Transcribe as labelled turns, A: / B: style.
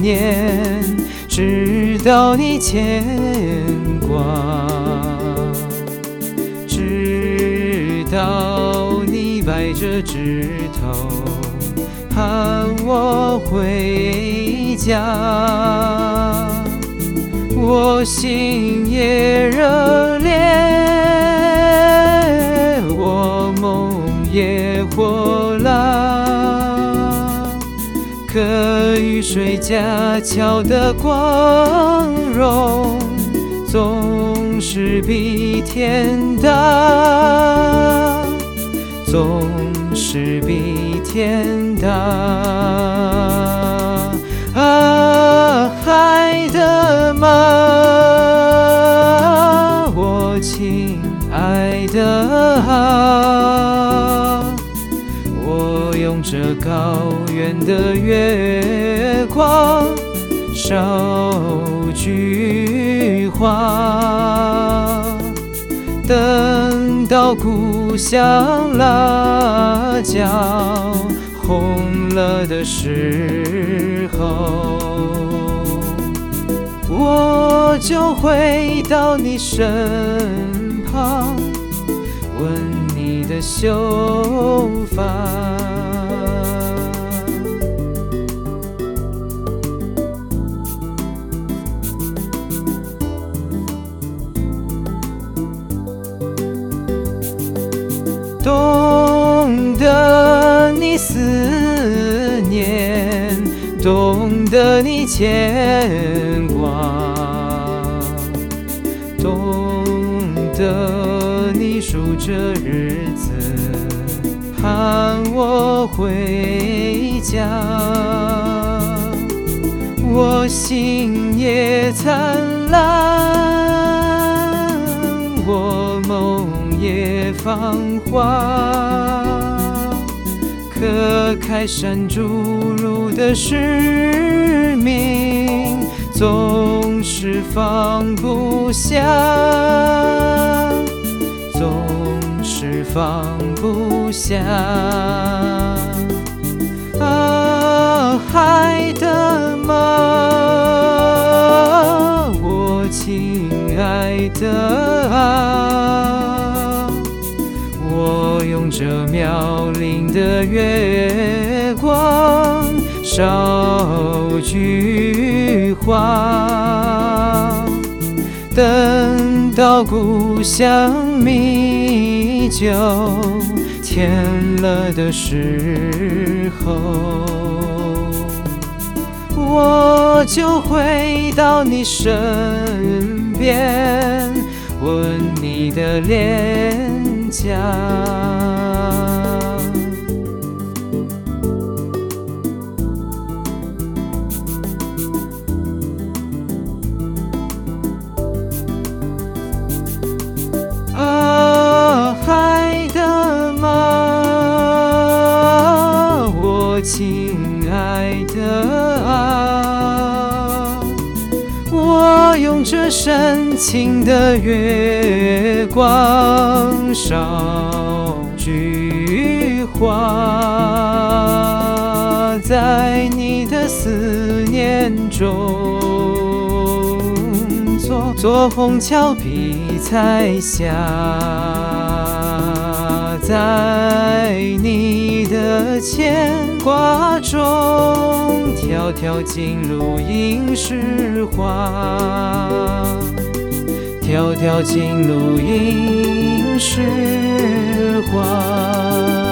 A: 念，直到你牵挂，直到你摆着指头喊我回家。我心也热烈，我梦也火辣，可雨水架桥的光荣总是比天大，总是比天大。啊，爱的吗？我亲爱的啊，我用这高原的月光捎句话，等到故乡辣椒红了的时候，我就回到你身旁，吻你的秀发。懂得你思念，懂得你牵挂，懂得你数着日子盼我回家。我心也灿烂，我梦也芳华，可开山筑路的使命总是放不下，总是放不下。啊，爱的吗？我亲爱的啊，我用这妙龄的月光捎句话，等到故乡米酒甜了的时候，我就回到你身边，吻你的脸颊。啊，爱的吗？我亲爱的啊，我用这深情的月光捎句话，在你的思念中做虹桥比彩霞，在你的牵挂中条条金路映诗画，条条金路映诗画。